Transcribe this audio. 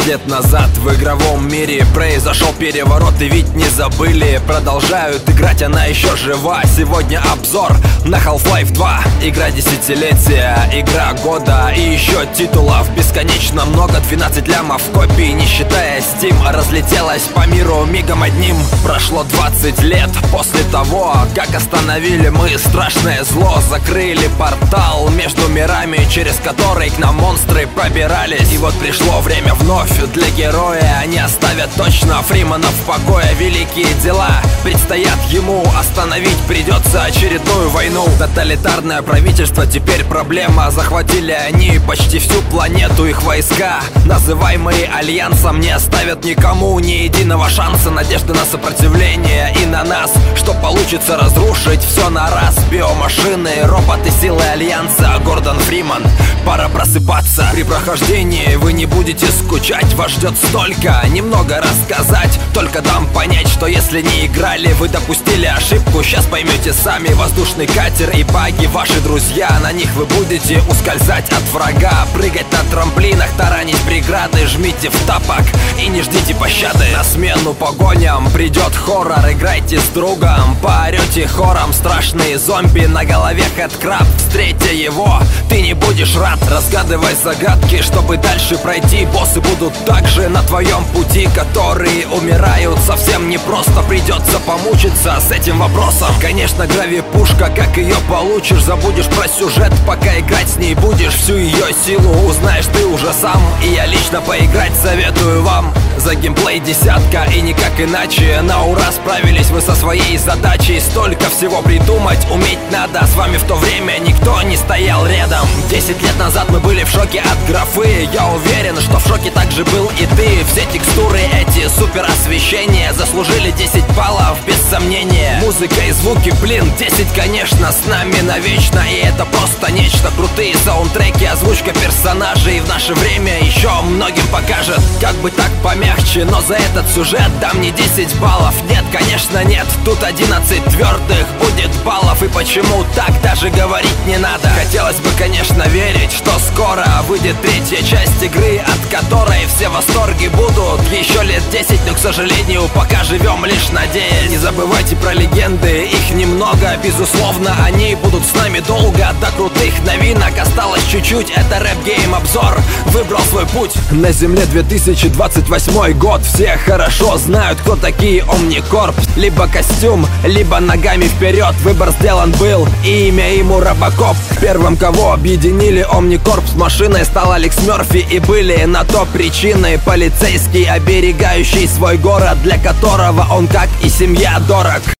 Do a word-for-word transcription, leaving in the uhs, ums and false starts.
лет назад в игровом мире произошел переворот, и ведь не забыли. Продолжают играть, она еще жива. Сегодня обзор на Half-Life два. Игра десятилетия, игра года и еще титулов бесконечно много. Двенадцать лямов копий, не считая Steam, разлетелась по миру мигом одним. Прошло двадцать лет после того, как остановили мы страшное зло. Закрыли портал между мирами, через который к нам монстры пробирались. И вот пришло время вновь для героя. Они оставят точно Фримана в покое. Великие дела предстоят ему, остановить придется очередную войну. Тоталитарное правительство теперь проблема. Захватили они почти всю планету. Их войска, называемые Альянсом, не оставят никому ни единого шанса. Надежда на сопротивление и на нас, что получится разрушить все на раз. Биомашины, роботы, силы Альянса. Гордон Фриман, пора просыпаться. При прохождении вы не будете скучать. Вас ждет столько, немного рассказать. Только дам понять, что если не играли, вы допустили ошибку. Сейчас поймете сами. Воздушный катер и баги, ваши друзья. На них вы будете ускользать от врага, прыгать на трамплинах, таранить преграды. Жмите в тапок и не ждите пощады. На смену погоням придет хоррор. Играйте с другом, поорете хором. Страшные зомби, на голове хэдкраб. Встретя его, ты не будешь рад. Разгадывай загадки, чтобы дальше пройти. Боссы будут также на твоем пути, которые умирают совсем непросто. Придется помучиться с этим вопросом. Конечно, грави-пушка, как ее получишь, забудешь про сюжет, пока играть с ней будешь. Всю ее силу узнаешь ты уже сам, и я лично поиграть советую вам. За геймплей десятка и никак иначе. На ура справились вы со своей задачей. Столько всего придумать уметь надо. С вами в то время никто не стоял рядом. Десять лет назад мы были в шоке от графы. Я уверен, что в шоке также был и ты. Все текстуры, эти супер освещения заслужили десять баллов, без сомнения. Музыка и звуки, блин, десять, конечно, с нами навечно. И это просто нечто. Крутые саундтреки, озвучка персонажей в наше время еще многим покажет. Как бы так помягче, но за этот сюжет дам не десять баллов. Нет, конечно нет, тут одиннадцать твердых будет баллов. И почему так, даже говорить не надо. Хотелось бы, конечно, верить, что скоро выйдет третья часть игры, от которой все восторги будут еще лет десять. Но, к сожалению, пока живем лишь надеясь. Не забывайте про легенды, их немного. Безусловно, они будут с нами долго. До крутых новинок осталось чуть-чуть. Это Рэп Гейм обзор выбрал свой путь. На земле две тысячи двадцать восьмой год. Все хорошо знают, кто такие Omnicorp. Либо костюм, либо ногами вперед. Выбор сделан был, и имя ему Робокоп. Первым, кого объединили Omnicorp с машиной, стал Алекс Мерфи. И были на то причины. Полицейский, оберегающий свой город, для которого он, как и семья, дорог.